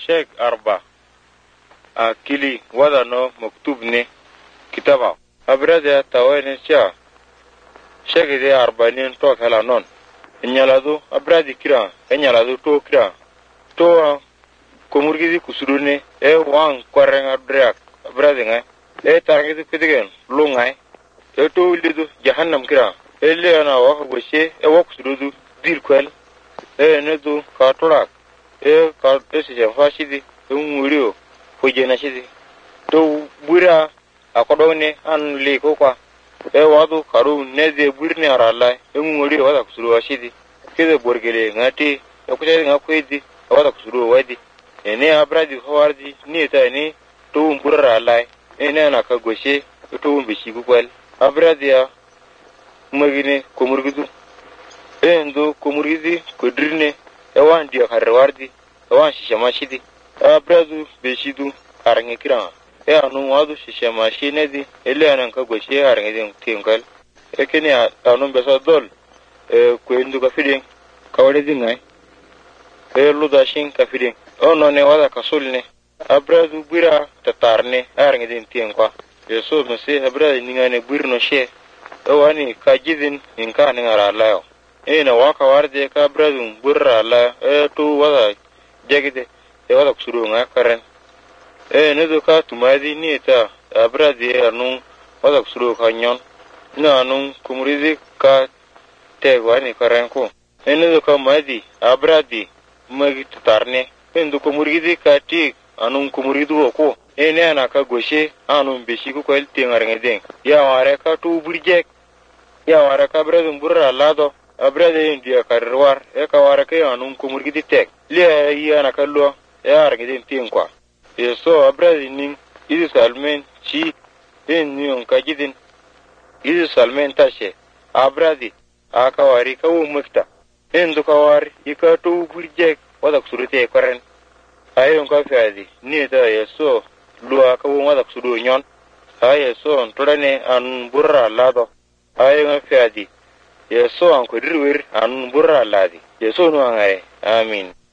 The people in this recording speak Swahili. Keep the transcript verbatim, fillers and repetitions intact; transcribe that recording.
Sheikh Arba akili wada no maktub ne kitaba abrada tawene cha Sheikh de Arba ni to kala non nyaladu abradi kira nyaladu to kira to komurgidi kusurune e wan kwarenga drak abradi ngai e targidi kidigen lungai e to lidu jahannam kira e le na wa goshe e wa kusurudu dirkwel e nedu katorak e ka ese jafashidi e murio hojena shidi to bura akodone an le ko kwa e wadu karu neze burne arala e murio wada kusuru ashidi kede borgele ngati e kujeri ngakwedi wada kusuru wadi ene abradi hawardi ni ta ni to burra lai ene na ka goshe to bishi gukwal abradi ya magine komurgidu endo komurgidi kodrine e wandi harwardi e wan shishama shidi abradu beshidu arnge kira e anu wadu shishama shinedi ele anan ka goshe arnge din tinkal e kene anu besa dol e kwendu ka fidin kawale dingai e ludashin ka fidin ono ne wada kasulne abradu bira tatarne arnge din tinkwa yeso mse abradu ningane burno she e wani ka jidin inka ne ngara layo e na waka warde ka abradu burra la e to wada jagide e wada kusuru nga karen e nedo ka tumadi ni ta abradi anu wada kusuru ka nyon na anu kumurizi ka te wani karen ko e nedo ka madi abradi magi tarne endo kumurizi ka ti anu kumuridu ko e ne na ka goshe anu beshi ko kwel tingar ngeden ya ware ka tu burje ya ware ka abradu burra lado abrade india karwar e ka ware ka anu kumurizi tek le ya na kallo ya argidin tinkwa yeso abradi nin idi salmen chi en nion kajidin idi salmen tashe abradi akawari kawu mukta en dukawari ikatu burje wada kusurite koren ayon ka fiadi ni da yeso luwa kawu wada kusuru nyon ayeso tolane an burra lado ayon fiadi yeso an kudirwir an burra ladi yeso no ngare amin